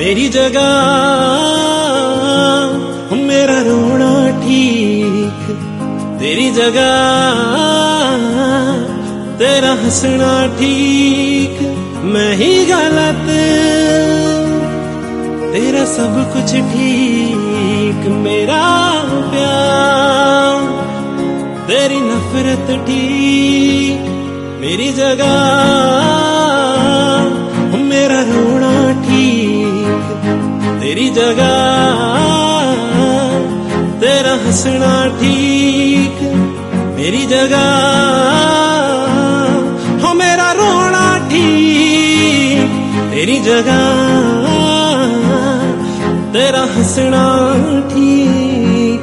तेरी जगह मेरा रोना ठीक, तेरी जगह तेरा हंसना ठीक। मैं ही गलत, तेरा सब कुछ ठीक। मेरा प्यार, तेरी नफरत ठीक। मेरी जगह मेरा रोना ठीक, तेरी जगह तेरा हंसना ठीक। मेरी जगह हो मेरा रोना ठीक, तेरी जगह तेरा हंसना ठीक।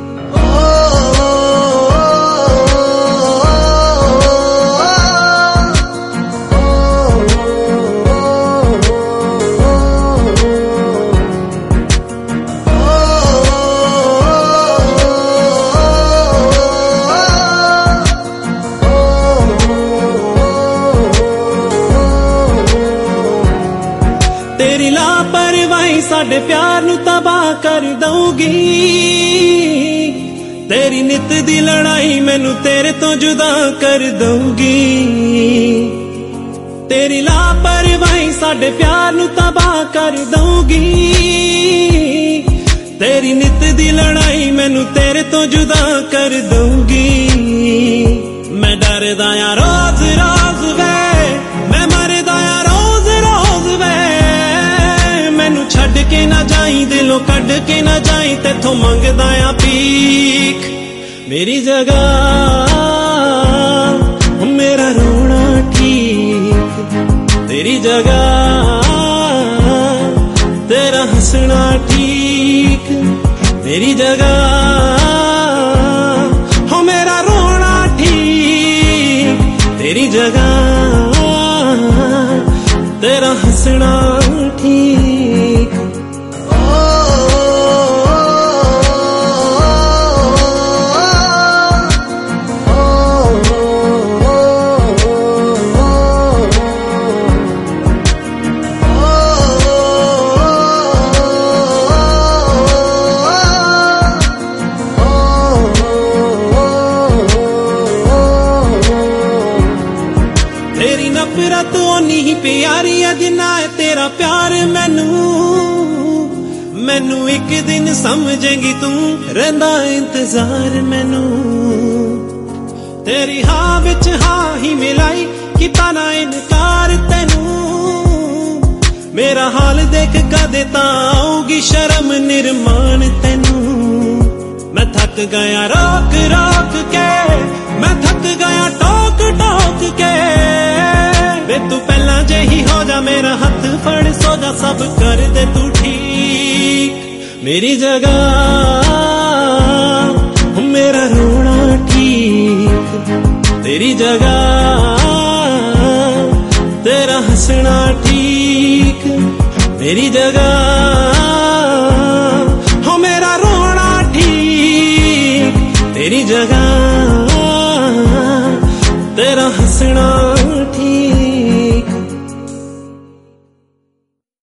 तेरी लापरवाही साडे प्यार नू तबाह कर दऊगी। तेरी नित दी लड़ाई मैनू तेरे तो जुदा कर दऊगी। तेरी लापरवाही साडे प्यार नू तबाह कर दऊगी। तेरी नित दी लड़ाई मैनू तेरे तो जुदा कर दऊगी। मैं डरदा या रोज रोज वे, मैं मरदा या रोज रोज वे। मैनू छड़ के ना जाई, दिलों कढ़ के ना जाई, तेथों मंगदा या भीख। मेरी जगह मेरा रोना ठीक, तेरी जगह तेरा हंसना ठीक। मेरी जगह हो मेरा रोना ठीक, तेरी जगह तेरा हंसना ठीक। तेरी नफरत ओनी ही प्यारी है जिन्ना है तेरा प्यार मैनू। मैनू एक दिन समझेंगी तू, रहंदा इंतजार मैनू। तेरी हाँ विच हाँ ही मिलाई, कीता ना इनकार तैनू। मेरा हाल देख कदे तां आऊगी शर्म निर्माण तैनू। मैं थक गया रोक रोक के, मैं थक गया टोक टोक के। वे तू पहला जेही हो जा, मेरा हाथ फड़ सो जा, सब कर दे तू ठीक। मेरी जगह मेरा रोना ठीक, तेरी जगह तेरा हंसना ठीक। मेरी जगह हो मेरा रोना ठीक, तेरी जगह तेरा हंसना ठीक।